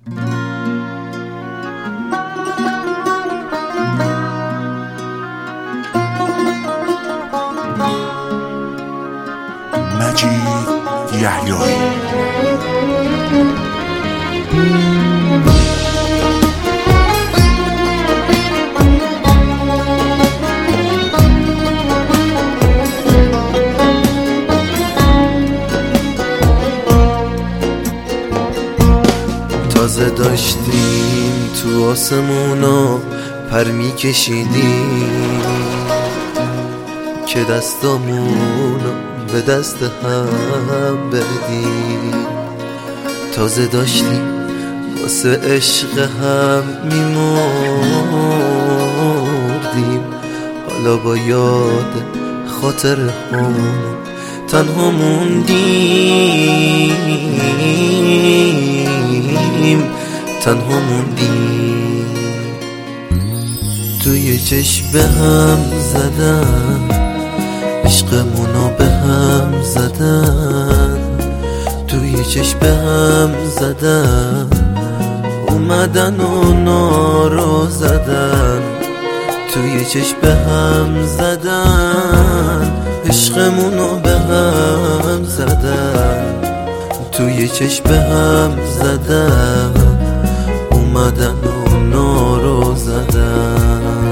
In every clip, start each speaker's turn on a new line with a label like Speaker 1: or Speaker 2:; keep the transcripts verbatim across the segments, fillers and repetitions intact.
Speaker 1: مجید یحیایی.
Speaker 2: تازه داشتیم تو آسمونا پر میکشیدیم که دستامونو به دست هم بدیم. تازه داشتیم واسه عشق هم میمردیم، حالا با یاد خاطر هم تنها موندیم، تنها موندیم. توی چشم به هم زدن، عشقمونو به هم زدن، توی چشم به هم زدن، اومدن و نارو زدن، توی چشم به هم زدن، عشقمونو به هم زدن، توی چشم به هم زدن، اومدن و نارو زدن.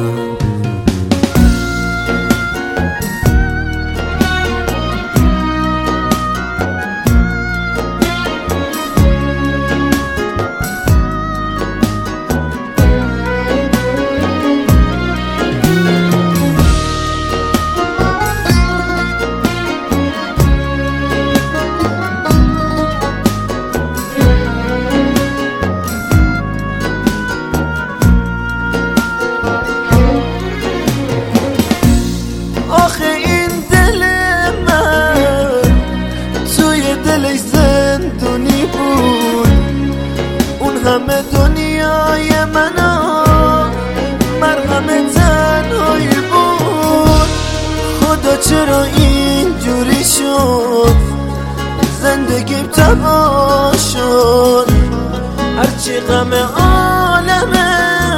Speaker 2: آخه این دل من توی دلش زندونی بود، اون همه دنیای منو مرهم تنهایی بود. خدا چرا اینجوری شد، زندگیم تباه شد، هرچی غم عالمه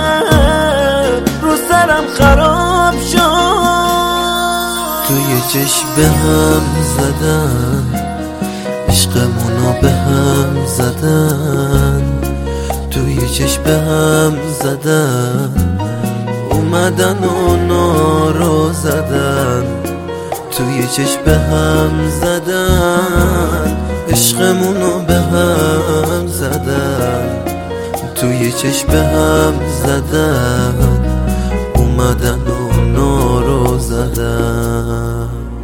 Speaker 2: رو سرم خراب شد. توی چشم به هم زدن، عشقمونو به هم زدن، توی چشم به هم زدن، اومدن و نارو زدن، توی چشم به هم زدن، عشقمونو به هم زدن، توی چشم به هم زدن، اومدن و نارو زدن.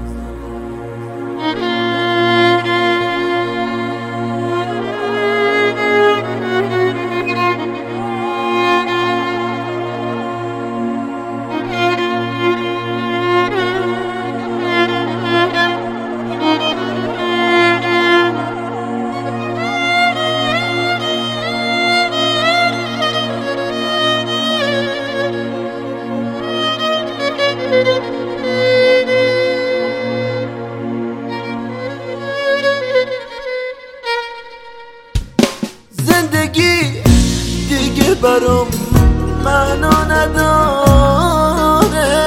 Speaker 2: زندگی دیگه برام معنا نداره،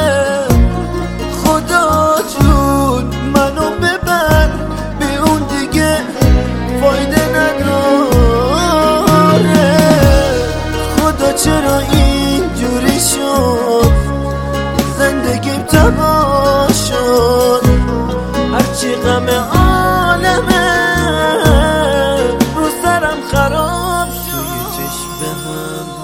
Speaker 2: خدا جون منو ببر، به اون دیگه فایده نداره. خدا چرا اینجوری شد، زندگیم تباه شد، هرچی غم عالمه رو سرم خراب شد. توی چشم به هم